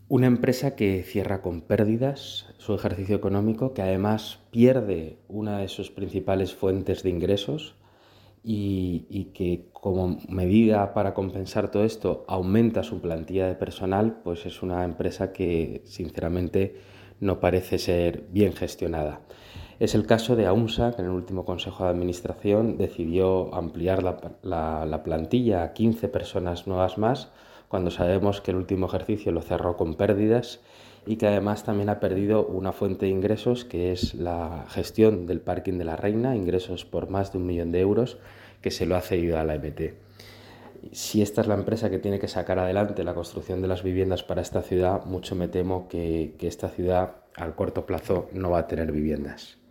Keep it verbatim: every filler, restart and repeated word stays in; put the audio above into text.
Una empresa que cierra con pérdidas su ejercicio económico, que además pierde una de sus principales fuentes de ingresos y, y que como medida para compensar todo esto aumenta su plantilla de personal, pues es una empresa que sinceramente no parece ser bien gestionada. Es el caso de AUMSA, que en el último Consejo de Administración decidió ampliar la, la, la plantilla a quince personas nuevas más, cuando sabemos que el último ejercicio lo cerró con pérdidas y que además también ha perdido una fuente de ingresos que es la gestión del parking de la Reina, ingresos por más de un millón de euros que se lo ha cedido a la M T. Si esta es la empresa que tiene que sacar adelante la construcción de las viviendas para esta ciudad, mucho me temo que, que esta ciudad al corto plazo no va a tener viviendas.